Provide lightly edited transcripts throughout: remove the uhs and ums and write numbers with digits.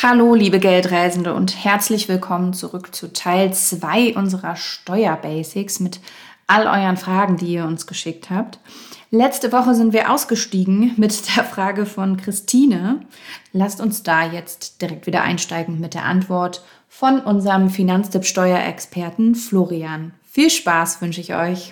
Hallo, liebe Geldreisende und herzlich willkommen zurück zu Teil 2 unserer Steuerbasics mit all euren Fragen, die ihr uns geschickt habt. Letzte Woche sind wir ausgestiegen mit der Frage von Christine. Lasst uns da jetzt direkt wieder einsteigen mit der Antwort von unserem Finanztipp-Steuerexperten Florian. Viel Spaß wünsche ich euch.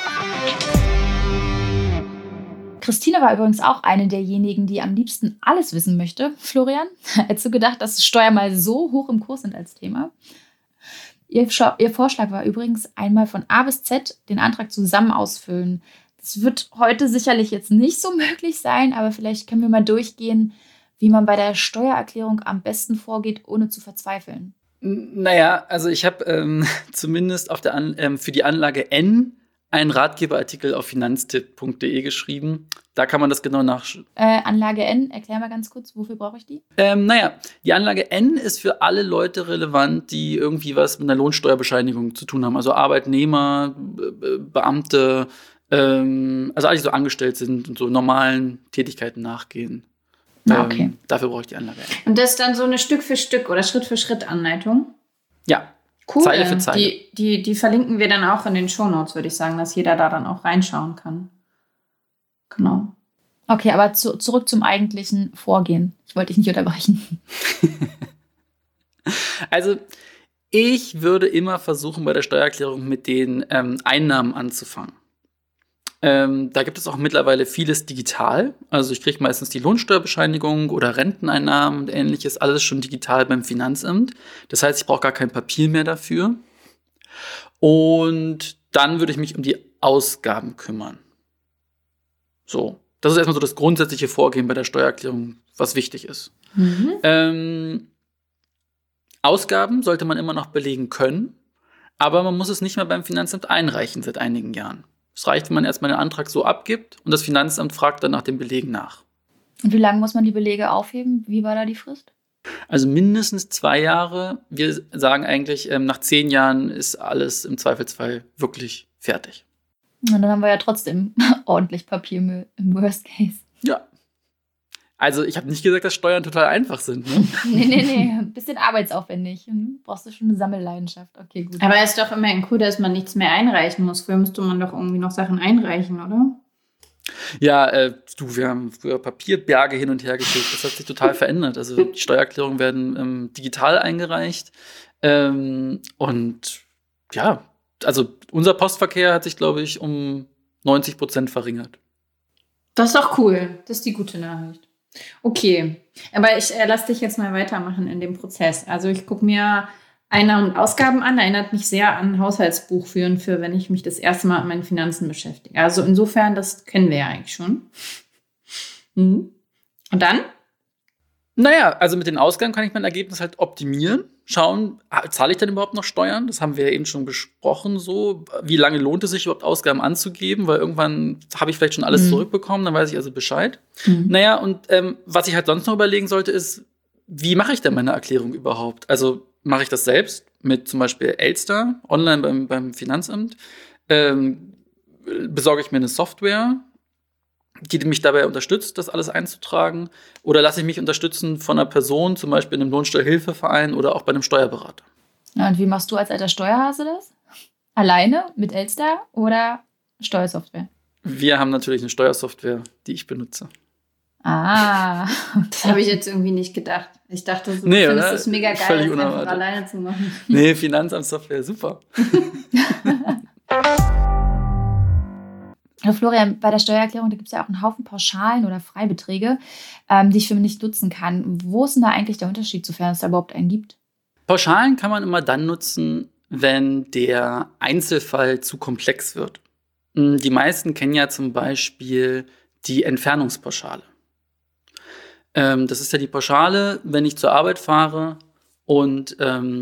Christine war übrigens auch eine derjenigen, die am liebsten alles wissen möchte. Florian, hättest du gedacht, dass Steuern mal so hoch im Kurs sind als Thema? Ihr Vorschlag war übrigens, einmal von A bis Z den Antrag zusammen ausfüllen. Das wird heute sicherlich jetzt nicht so möglich sein, aber vielleicht können wir mal durchgehen, wie man bei der Steuererklärung am besten vorgeht, ohne zu verzweifeln. Naja, also ich habe zumindest für die Anlage N einen Ratgeberartikel auf finanztipp.de geschrieben. Da kann man das genau nachschauen. Anlage N, erklär mal ganz kurz, wofür brauche ich die? Die Anlage N ist für alle Leute relevant, die irgendwie was mit einer Lohnsteuerbescheinigung zu tun haben. Also Arbeitnehmer, Beamte, also alle, die so angestellt sind und so normalen Tätigkeiten nachgehen. Okay. Dafür brauche ich die Anlage N. Und das ist dann so eine Stück für Stück oder Schritt für Schritt Anleitung? Ja. Cool. Zeile für Zeile. Die verlinken wir dann auch in den Shownotes, würde ich sagen, dass jeder da dann auch reinschauen kann. Genau. Okay, aber zurück zum eigentlichen Vorgehen. Ich wollte dich nicht unterbrechen. Also, ich würde immer versuchen, bei der Steuererklärung mit den Einnahmen anzufangen. Da gibt es auch mittlerweile vieles digital. Also ich kriege meistens die Lohnsteuerbescheinigung oder Renteneinnahmen und ähnliches, alles schon digital beim Finanzamt. Das heißt, ich brauche gar kein Papier mehr dafür. Und dann würde ich mich um die Ausgaben kümmern. So, das ist erstmal so das grundsätzliche Vorgehen bei der Steuererklärung, was wichtig ist. Ausgaben sollte man immer noch belegen können, aber man muss es nicht mehr beim Finanzamt einreichen seit einigen Jahren. Es reicht, wenn man erstmal den Antrag so abgibt und das Finanzamt fragt dann nach den Belegen nach. Und wie lange muss man die Belege aufheben? Wie war da die Frist? Also mindestens 2 Jahre. Wir sagen eigentlich, nach 10 Jahren ist alles im Zweifelsfall wirklich fertig. Und dann haben wir ja trotzdem ordentlich Papiermüll im Worst Case. Ja. Also ich habe nicht gesagt, dass Steuern total einfach sind. Ne? Nee. Ein bisschen arbeitsaufwendig. Brauchst du schon eine Sammelleidenschaft. Okay, gut. Aber es ist doch immerhin cool, dass man nichts mehr einreichen muss. Früher müsste man doch irgendwie noch Sachen einreichen, oder? Ja, wir haben früher Papierberge hin und her geschickt. Das hat sich total verändert. Also die Steuererklärungen werden digital eingereicht. Und ja, also unser Postverkehr hat sich, glaube ich, um 90% verringert. Das ist doch cool. Das ist die gute Nachricht. Okay, aber ich lasse dich jetzt mal weitermachen in dem Prozess. Also ich gucke mir Einnahmen und Ausgaben an. Erinnert mich sehr an Haushaltsbuch führen, für wenn ich mich das erste Mal mit meinen Finanzen beschäftige. Also insofern, das kennen wir ja eigentlich schon. Und dann? Naja, also mit den Ausgaben kann ich mein Ergebnis halt optimieren. Schauen, zahle ich denn überhaupt noch Steuern? Das haben wir ja eben schon besprochen. So, wie lange lohnt es sich überhaupt, Ausgaben anzugeben? Weil irgendwann habe ich vielleicht schon alles zurückbekommen, dann weiß ich also Bescheid. Naja, und was ich halt sonst noch überlegen sollte, ist, wie mache ich denn meine Erklärung überhaupt? Also mache ich das selbst mit zum Beispiel Elster online beim Finanzamt? Besorge ich mir eine Software, die mich dabei unterstützt, das alles einzutragen? Oder lasse ich mich unterstützen von einer Person, zum Beispiel in einem Lohnsteuerhilfeverein oder auch bei einem Steuerberater? Ja, und wie machst du als alter Steuerhase das? Alleine mit Elster oder Steuersoftware? Wir haben natürlich eine Steuersoftware, die ich benutze. Ah, das habe ich jetzt irgendwie nicht gedacht. Ich dachte, du findest es mega geil, völlig das einfach unerwartet. alleine zu machen. Nee, Finanzamtssoftware, super. Florian, bei der Steuererklärung, da gibt es ja auch einen Haufen Pauschalen oder Freibeträge, die ich für mich nicht nutzen kann. Wo ist denn da eigentlich der Unterschied, sofern es da überhaupt einen gibt? Pauschalen kann man immer dann nutzen, wenn der Einzelfall zu komplex wird. Die meisten kennen ja zum Beispiel die Entfernungspauschale. Das ist ja die Pauschale, wenn ich zur Arbeit fahre und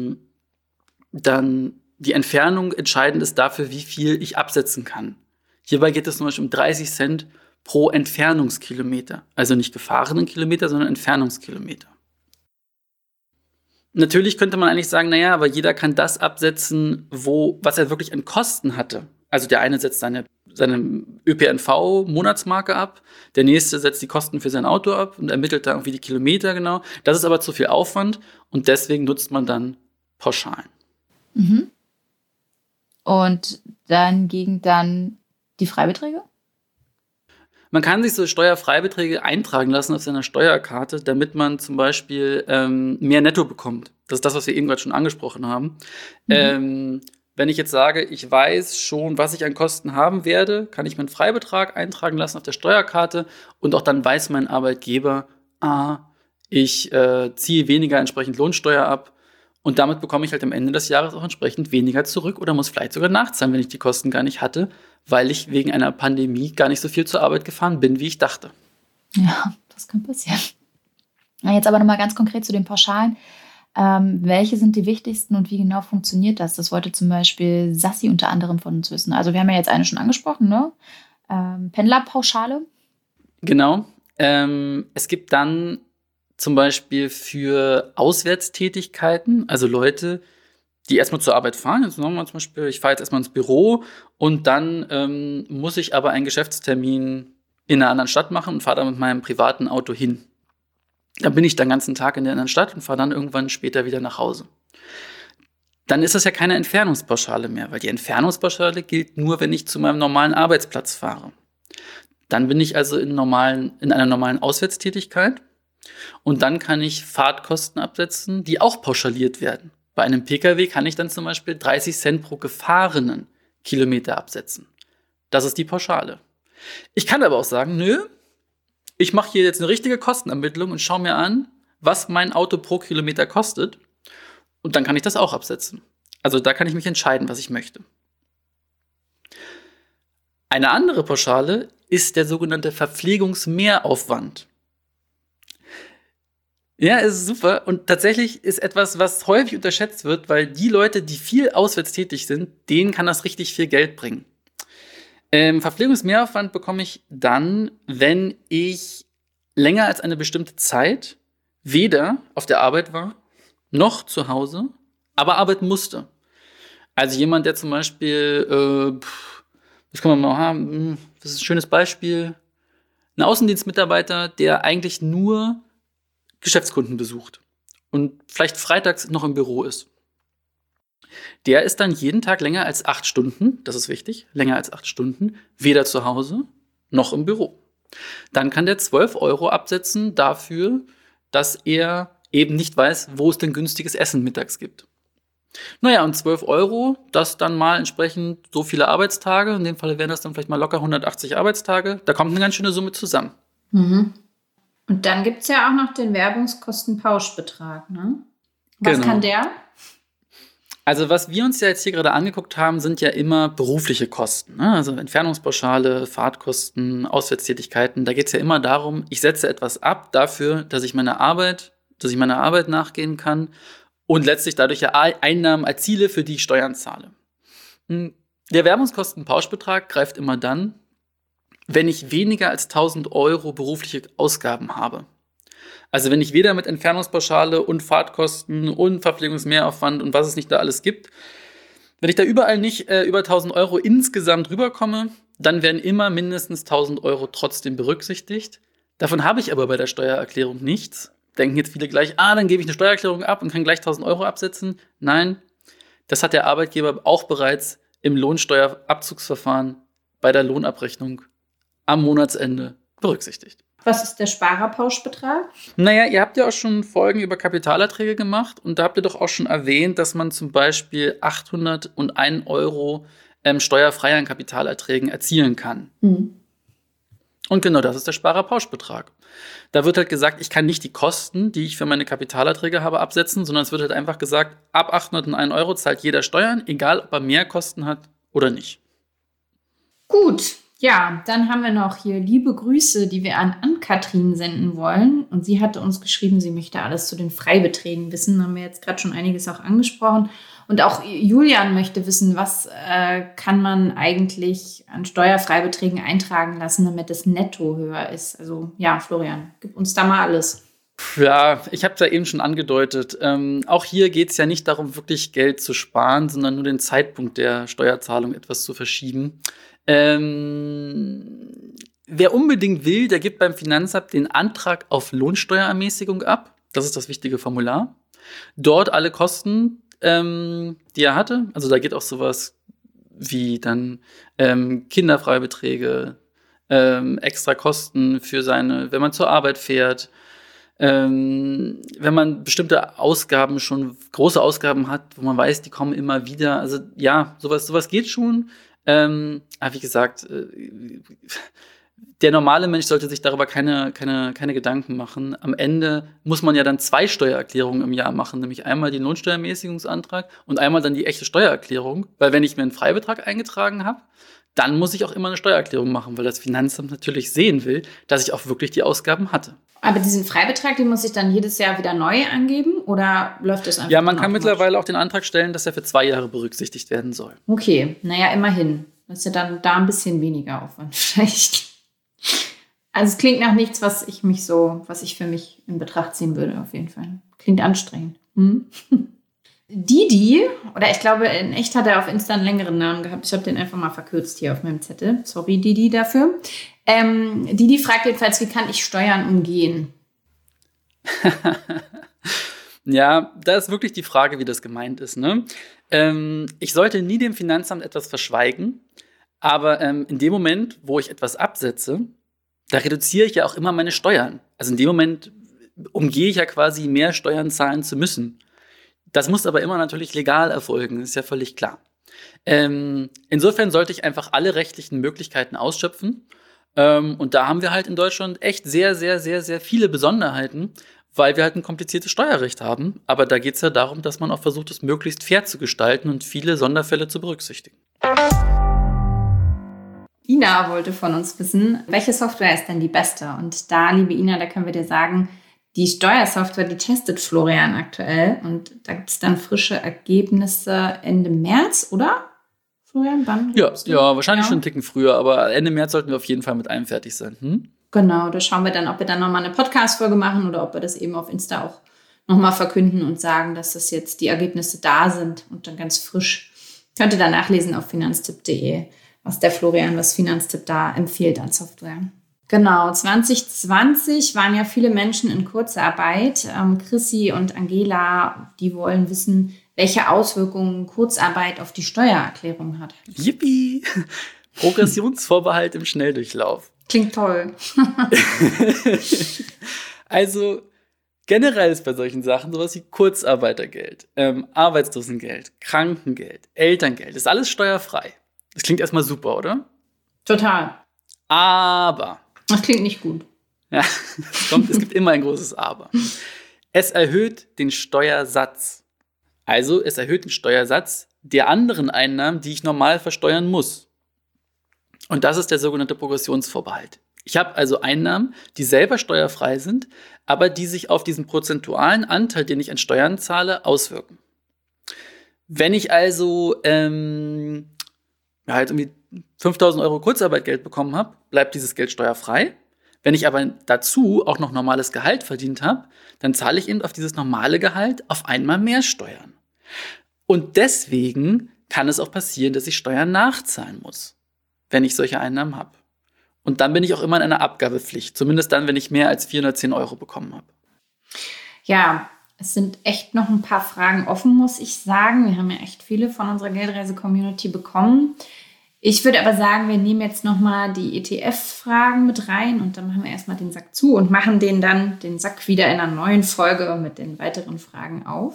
dann die Entfernung entscheidend ist dafür, wie viel ich absetzen kann. Hierbei geht es zum Beispiel um 30 Cent pro Entfernungskilometer. Also nicht gefahrenen Kilometer, sondern Entfernungskilometer. Natürlich könnte man eigentlich sagen, naja, aber jeder kann das absetzen, was er wirklich an Kosten hatte. Also der eine setzt seine seine ÖPNV-Monatsmarke ab. Der nächste setzt die Kosten für sein Auto ab und ermittelt da irgendwie die Kilometer genau. Das ist aber zu viel Aufwand und deswegen nutzt man dann Pauschalen. Mhm. Und dann gegen die Freibeträge? Man kann sich so Steuerfreibeträge eintragen lassen auf seiner Steuerkarte, damit man zum Beispiel mehr Netto bekommt. Das ist das, was wir eben gerade schon angesprochen haben. Wenn ich jetzt sage, ich weiß schon, was ich an Kosten haben werde, kann ich meinen Freibetrag eintragen lassen auf der Steuerkarte und auch dann weiß mein Arbeitgeber, ich ziehe weniger entsprechend Lohnsteuer ab und damit bekomme ich halt am Ende des Jahres auch entsprechend weniger zurück oder muss vielleicht sogar nachzahlen, wenn ich die Kosten gar nicht hatte, weil ich wegen einer Pandemie gar nicht so viel zur Arbeit gefahren bin, wie ich dachte. Ja, das kann passieren. Jetzt aber nochmal ganz konkret zu den Pauschalen. Welche sind die wichtigsten und wie genau funktioniert das? Das wollte zum Beispiel Sassi unter anderem von uns wissen. Also wir haben ja jetzt eine schon angesprochen, ne? Pendlerpauschale. Genau. Es gibt dann zum Beispiel für Auswärtstätigkeiten, also Leute, die erstmal zur Arbeit fahren. Jetzt sagen wir zum Beispiel, ich fahre jetzt erstmal ins Büro und dann muss ich aber einen Geschäftstermin in einer anderen Stadt machen und fahre dann mit meinem privaten Auto hin. Dann bin ich den ganzen Tag in der anderen Stadt und fahre dann irgendwann später wieder nach Hause. Dann ist das ja keine Entfernungspauschale mehr, weil die Entfernungspauschale gilt nur, wenn ich zu meinem normalen Arbeitsplatz fahre. Dann bin ich also in einer normalen Auswärtstätigkeit und dann kann ich Fahrtkosten absetzen, die auch pauschaliert werden. Bei einem Pkw kann ich dann zum Beispiel 30 Cent pro gefahrenen Kilometer absetzen. Das ist die Pauschale. Ich kann aber auch sagen, nö, ich mache hier jetzt eine richtige Kostenermittlung und schaue mir an, was mein Auto pro Kilometer kostet. Und dann kann ich das auch absetzen. Also da kann ich mich entscheiden, was ich möchte. Eine andere Pauschale ist der sogenannte Verpflegungsmehraufwand. Ja, ist super. Und tatsächlich ist etwas, was häufig unterschätzt wird, weil die Leute, die viel auswärts tätig sind, denen kann das richtig viel Geld bringen. Verpflegungsmehraufwand bekomme ich dann, wenn ich länger als eine bestimmte Zeit weder auf der Arbeit war, noch zu Hause, aber arbeiten musste. Also jemand, der zum Beispiel, was kann man mal haben, das ist ein schönes Beispiel, ein Außendienstmitarbeiter, der eigentlich nur Geschäftskunden besucht und vielleicht freitags noch im Büro ist. Der ist dann jeden Tag länger als 8 Stunden, das ist wichtig, länger als 8 Stunden, weder zu Hause noch im Büro. Dann kann der 12 € absetzen dafür, dass er eben nicht weiß, wo es denn günstiges Essen mittags gibt. Naja, und 12 €, das dann mal entsprechend so viele Arbeitstage, in dem Fall wären das dann vielleicht mal locker 180 Arbeitstage, da kommt eine ganz schöne Summe zusammen. Mhm. Und dann gibt es ja auch noch den Werbungskostenpauschbetrag, ne? Was Genau. kann der? Also was wir uns ja jetzt hier gerade angeguckt haben, sind ja immer berufliche Kosten, ne? Also Entfernungspauschale, Fahrtkosten, Auswärtstätigkeiten. Da geht es ja immer darum, ich setze etwas ab dafür, dass ich meiner Arbeit nachgehen kann und letztlich dadurch ja Einnahmen erziele, für die ich Steuern zahle. Der Werbungskostenpauschbetrag greift immer dann, wenn ich weniger als 1.000 € berufliche Ausgaben habe. Also wenn ich weder mit Entfernungspauschale und Fahrtkosten und Verpflegungsmehraufwand und was es nicht da alles gibt, wenn ich da überall nicht über 1.000 € insgesamt rüberkomme, dann werden immer mindestens 1.000 € trotzdem berücksichtigt. Davon habe ich aber bei der Steuererklärung nichts. Denken jetzt viele gleich, dann gebe ich eine Steuererklärung ab und kann gleich 1.000 € absetzen. Nein, das hat der Arbeitgeber auch bereits im Lohnsteuerabzugsverfahren bei der Lohnabrechnung am Monatsende berücksichtigt. Was ist der Sparerpauschbetrag? Naja, ihr habt ja auch schon Folgen über Kapitalerträge gemacht und da habt ihr doch auch schon erwähnt, dass man zum Beispiel 801 € steuerfrei an Kapitalerträgen erzielen kann. Mhm. Und genau das ist der Sparerpauschbetrag. Da wird halt gesagt, ich kann nicht die Kosten, die ich für meine Kapitalerträge habe, absetzen, sondern es wird halt einfach gesagt, ab 801 € zahlt jeder Steuern, egal ob er mehr Kosten hat oder nicht. Gut. Ja, dann haben wir noch hier liebe Grüße, die wir an Ann-Kathrin senden wollen. Und sie hatte uns geschrieben, sie möchte alles zu den Freibeträgen wissen. Da haben wir jetzt gerade schon einiges auch angesprochen. Und auch Julian möchte wissen, was kann man eigentlich an Steuerfreibeträgen eintragen lassen, damit das Netto höher ist. Also ja, Florian, gib uns da mal alles. Ja, ich habe es ja eben schon angedeutet. Auch hier geht es ja nicht darum, wirklich Geld zu sparen, sondern nur den Zeitpunkt der Steuerzahlung etwas zu verschieben. Wer unbedingt will, der gibt beim Finanzamt den Antrag auf Lohnsteuerermäßigung ab. Das ist das wichtige Formular. Dort alle Kosten, die er hatte. Also da geht auch sowas wie dann Kinderfreibeträge, extra Kosten für wenn man zur Arbeit fährt, wenn man bestimmte Ausgaben schon, große Ausgaben hat, wo man weiß, die kommen immer wieder. Also ja, sowas geht schon. Aber wie gesagt, der normale Mensch sollte sich darüber keine Gedanken machen. Am Ende muss man ja dann 2 Steuererklärungen im Jahr machen, nämlich einmal den Lohnsteuerermäßigungsantrag und einmal dann die echte Steuererklärung. Weil wenn ich mir einen Freibetrag eingetragen habe, dann muss ich auch immer eine Steuererklärung machen, weil das Finanzamt natürlich sehen will, dass ich auch wirklich die Ausgaben hatte. Aber diesen Freibetrag, den muss ich dann jedes Jahr wieder neu angeben oder läuft das einfach? Ja, man kann mittlerweile auch den Antrag stellen, dass er für 2 Jahre berücksichtigt werden soll. Okay, naja, immerhin. Das ist ja dann da ein bisschen weniger Aufwand vielleicht. Also es klingt nach nichts, was ich für mich in Betracht ziehen würde, auf jeden Fall. Klingt anstrengend. Didi, oder ich glaube, in echt hat er auf Insta einen längeren Namen gehabt. Ich habe den einfach mal verkürzt hier auf meinem Zettel. Sorry, Didi, dafür. Didi fragt jedenfalls, wie kann ich Steuern umgehen? Ja, da ist wirklich die Frage, wie das gemeint ist. Ne? Ich sollte nie dem Finanzamt etwas verschweigen, aber in dem Moment, wo ich etwas absetze, da reduziere ich ja auch immer meine Steuern. Also in dem Moment umgehe ich ja quasi mehr Steuern zahlen zu müssen. Das muss aber immer natürlich legal erfolgen, ist ja völlig klar. Insofern sollte ich einfach alle rechtlichen Möglichkeiten ausschöpfen. Und da haben wir halt in Deutschland echt sehr, sehr, sehr, sehr viele Besonderheiten, weil wir halt ein kompliziertes Steuerrecht haben. Aber da geht es ja darum, dass man auch versucht, es möglichst fair zu gestalten und viele Sonderfälle zu berücksichtigen. Ina wollte von uns wissen, welche Software ist denn die beste? Und da, liebe Ina, da können wir dir sagen, die Steuersoftware, die testet Florian aktuell. Und da gibt es dann frische Ergebnisse Ende März, oder? Florian, wann? Ja, wahrscheinlich schon einen Ticken früher, aber Ende März sollten wir auf jeden Fall mit allem fertig sein. Genau, da schauen wir dann, ob wir dann nochmal eine Podcast-Folge machen oder ob wir das eben auf Insta auch nochmal verkünden und sagen, dass das jetzt die Ergebnisse da sind und dann ganz frisch. Könnt ihr dann nachlesen auf finanztipp.de, was Finanztipp da empfiehlt an Software. Genau, 2020 waren ja viele Menschen in Kurzarbeit. Chrissy und Angela, die wollen wissen, welche Auswirkungen Kurzarbeit auf die Steuererklärung hat. Yippie! Progressionsvorbehalt im Schnelldurchlauf. Klingt toll. Also generell ist bei solchen Sachen sowas wie Kurzarbeitergeld, Arbeitslosengeld, Krankengeld, Elterngeld, ist alles steuerfrei. Das klingt erstmal super, oder? Total. Aber. Das klingt nicht gut. Ja, es gibt immer ein großes Aber. Es erhöht den Steuersatz. Also es erhöht den Steuersatz der anderen Einnahmen, die ich normal versteuern muss. Und das ist der sogenannte Progressionsvorbehalt. Ich habe also Einnahmen, die selber steuerfrei sind, aber die sich auf diesen prozentualen Anteil, den ich an Steuern zahle, auswirken. Wenn ich also halt irgendwie 5.000 Euro Kurzarbeitgeld bekommen habe, bleibt dieses Geld steuerfrei. Wenn ich aber dazu auch noch normales Gehalt verdient habe, dann zahle ich eben auf dieses normale Gehalt auf einmal mehr Steuern. Und deswegen kann es auch passieren, dass ich Steuern nachzahlen muss, wenn ich solche Einnahmen habe. Und dann bin ich auch immer in einer Abgabepflicht, zumindest dann, wenn ich mehr als 410 Euro bekommen habe. Ja, es sind echt noch ein paar Fragen offen, muss ich sagen. Wir haben ja echt viele von unserer Geldreise-Community bekommen. Ich würde aber sagen, wir nehmen jetzt nochmal die ETF-Fragen mit rein und dann machen wir erstmal den Sack zu und machen den Sack wieder in einer neuen Folge mit den weiteren Fragen auf.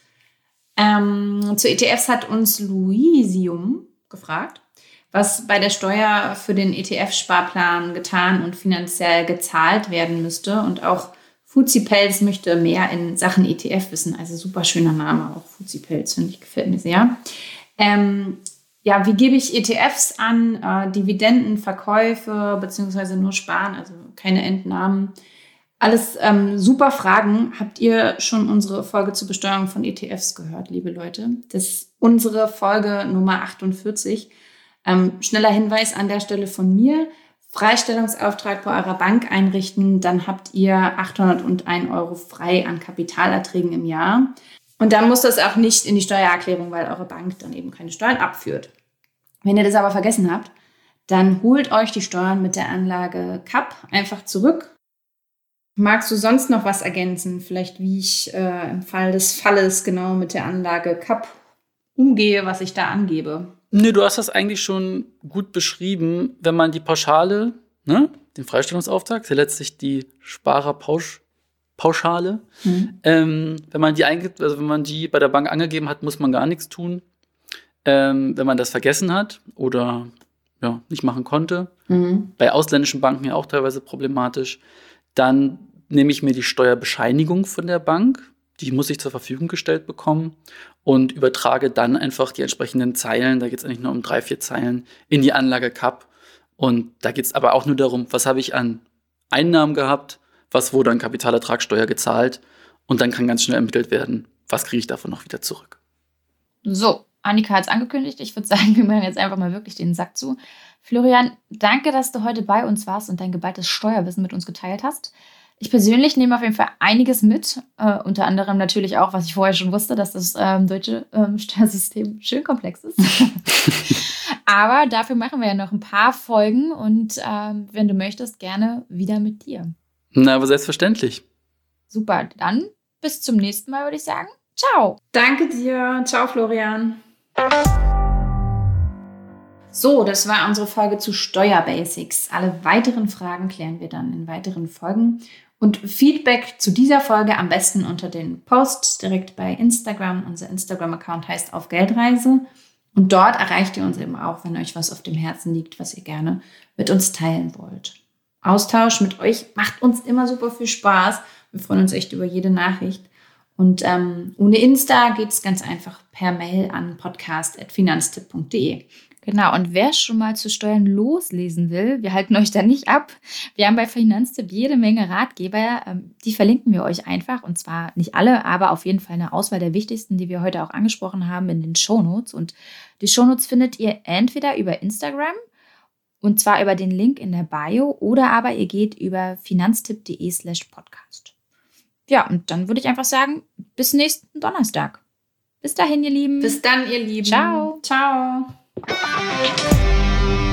Zu ETFs hat uns Luisium gefragt, was bei der Steuer für den ETF-Sparplan getan und finanziell gezahlt werden müsste. Und auch Fuzipelz möchte mehr in Sachen ETF wissen. Also super schöner Name, auch Fuzipelz, finde ich, gefällt mir sehr. Ja, wie gebe ich ETFs an? Dividenden, Verkäufe, beziehungsweise nur Sparen, also keine Entnahmen. Alles super Fragen. Habt ihr schon unsere Folge zur Besteuerung von ETFs gehört, liebe Leute? Das ist unsere Folge Nummer 48. Schneller Hinweis an der Stelle von mir. Freistellungsauftrag bei eurer Bank einrichten, dann habt ihr 801 Euro frei an Kapitalerträgen im Jahr. Und dann muss das auch nicht in die Steuererklärung, weil eure Bank dann eben keine Steuern abführt. Wenn ihr das aber vergessen habt, dann holt euch die Steuern mit der Anlage CAP einfach zurück. Magst du sonst noch was ergänzen? Vielleicht wie ich im Fall des Falles genau mit der Anlage CAP umgehe, was ich da angebe? Nee, du hast das eigentlich schon gut beschrieben. Wenn man die Pauschale, ne, den Freistellungsauftrag, ist ja letztlich die Sparerpauschale, wenn man die eingibt, also wenn man die bei der Bank angegeben hat, muss man gar nichts tun. Wenn man das vergessen hat oder nicht machen konnte, bei ausländischen Banken ja auch teilweise problematisch, dann nehme ich mir die Steuerbescheinigung von der Bank, die muss ich zur Verfügung gestellt bekommen und übertrage dann einfach die entsprechenden Zeilen, da geht es eigentlich nur um 3-4 Zeilen, in die Anlage CAP. Und da geht es aber auch nur darum, was habe ich an Einnahmen gehabt, was wurde an Kapitalertragssteuer gezahlt und dann kann ganz schnell ermittelt werden, was kriege ich davon noch wieder zurück. So, Annika hat es angekündigt. Ich würde sagen, wir machen jetzt einfach mal wirklich den Sack zu. Florian, danke, dass du heute bei uns warst und dein geballtes Steuerwissen mit uns geteilt hast. Ich persönlich nehme auf jeden Fall einiges mit. Unter anderem natürlich auch, was ich vorher schon wusste, dass das deutsche Steuersystem schön komplex ist. Aber dafür machen wir ja noch ein paar Folgen und wenn du möchtest, gerne wieder mit dir. Na, aber selbstverständlich. Super, dann bis zum nächsten Mal, würde ich sagen. Ciao. Danke dir. Ciao, Florian. So, das war unsere Folge zu Steuerbasics. Alle weiteren Fragen klären wir dann in weiteren Folgen. Und Feedback zu dieser Folge am besten unter den Posts direkt bei Instagram. Unser Instagram-Account heißt Auf Geldreise. Und dort erreicht ihr uns eben auch, wenn euch was auf dem Herzen liegt, was ihr gerne mit uns teilen wollt. Austausch mit euch macht uns immer super viel Spaß. Wir freuen uns echt über jede Nachricht. Und ohne Insta geht es ganz einfach per Mail an podcast@finanztipp.de. Genau, und wer schon mal zu Steuern loslesen will, wir halten euch da nicht ab. Wir haben bei Finanztipp jede Menge Ratgeber, die verlinken wir euch einfach. Und zwar nicht alle, aber auf jeden Fall eine Auswahl der wichtigsten, die wir heute auch angesprochen haben in den Shownotes. Und die Shownotes findet ihr entweder über Instagram, und zwar über den Link in der Bio, oder aber ihr geht über finanztipp.de/podcast. Ja, und dann würde ich einfach sagen, bis nächsten Donnerstag. Bis dahin, ihr Lieben. Bis dann, ihr Lieben. Ciao. Ciao.